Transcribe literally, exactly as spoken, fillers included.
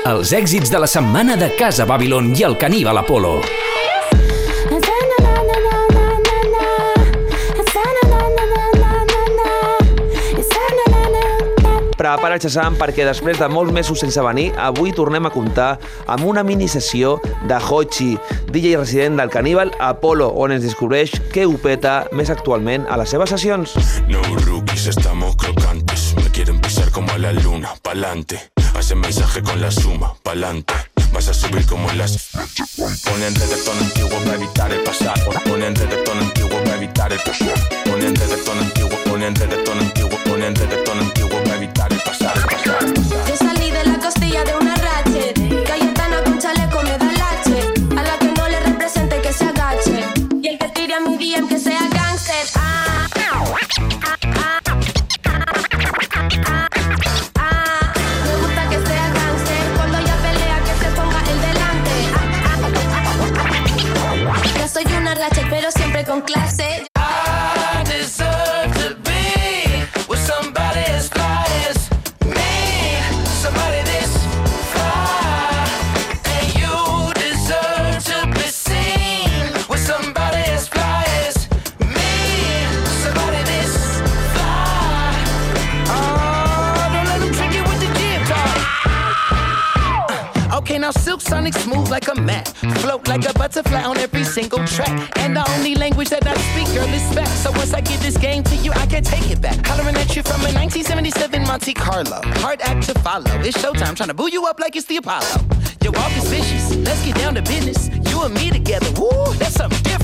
Els èxits de la setmana de Casa Babylon i el caníbal Apollo. Prepara el Shazam perquè després de molts mesos sense venir, avui tornem a comptar amb una minisessió de Hochi, D J resident del caníbal Apollo, on ens descobreix què ho peta més actualment a les seves sessions. No rookies, estamos crocantes. Me quieren pisar como a la luna, pa'lante. Hace mensaje con la suma, pa'lante. Vas a subir como en las... Ponen reggaetón antiguo para evitar el pasado. Ponen reggaetón antiguo para evitar el pasado. Ponen reggaetón antiguo, ponen reggaetón antiguo, ponen reggaetón antiguo para evitar el pasado. Yo salí de la costilla de una ratchet. Cayetana con chaleco me da lache. A la que no le represente que se agache. Y el que tire a mi D M que sea gangster. Ah, ah, ah, ah, ah, ah. Me gusta que sea gangster. Cuando ella pelea que se ponga el delante. Ah, ah, ah, ah. Yo soy una ratchet pero siempre con clase. I deserve to be with somebody as fly as me, somebody this fly. And you deserve to be seen with somebody as fly as me, somebody this fly. Oh, don't let them trick you with the jib talk. Okay, now Silk Sonic smooth like a mat, float like a butterfly on every single track. And the only language that I speak, girl, is spec. So once I give this game to you, I can take it back. Hollering at you from a nineteen seventy-seven Monte Carlo. Hard act to follow. It's showtime, trying to boo you up like it's the Apollo. Your walk is vicious. Let's get down to business. You and me together, woo, that's something different.